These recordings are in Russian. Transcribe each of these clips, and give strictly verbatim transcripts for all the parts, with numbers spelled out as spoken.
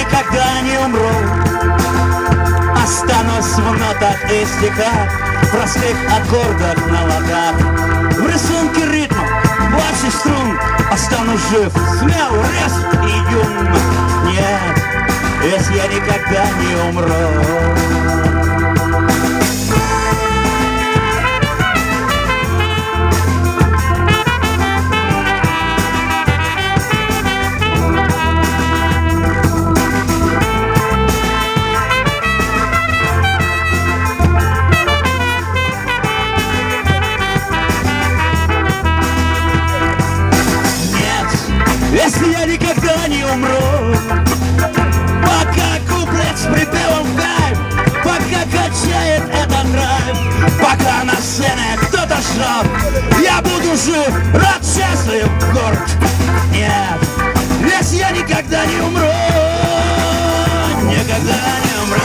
никогда не умру, останусь в нотах и стихах, в простых аккордах на ладах, в рисунке ритма, басе струн. Останусь жив, смел, резк и юн. Нет, если я никогда не умру. Если я никогда не умру, пока куплет с припевом в кайф, пока качает этот драйв, пока на сцене кто-то жжет, я буду жив, рад, счастлив, горд. Нет, если я никогда не умру, никогда не умру.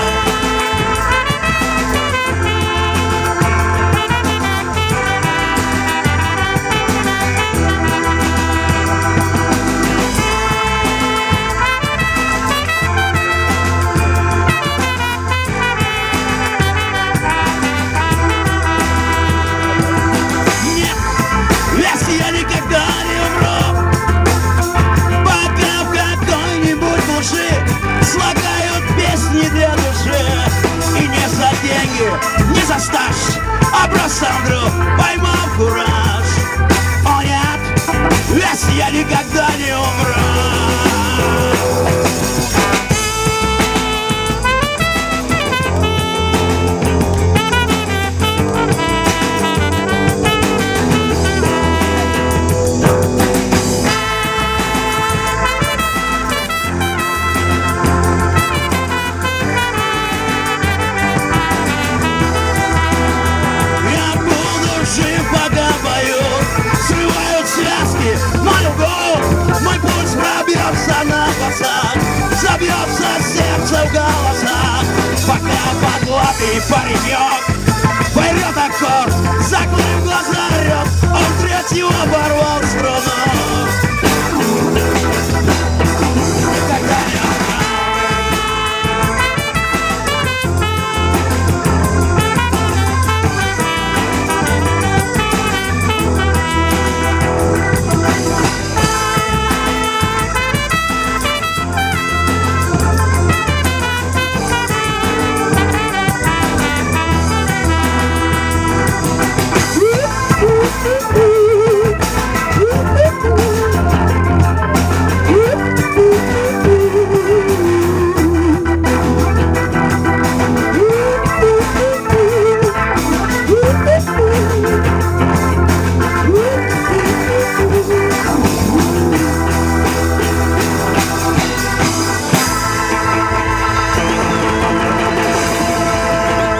Не за стаж, а просто вдруг поймал кураж. О нет, если я никогда не умру. Забьется сердце в голосах, пока подлатый паренек пойдет аккорд, закрыв глаза, орет, он третьего оборвал струну. Никогда не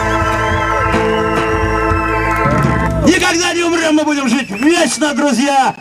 Никогда не умрем, мы будем жить вечно, друзья!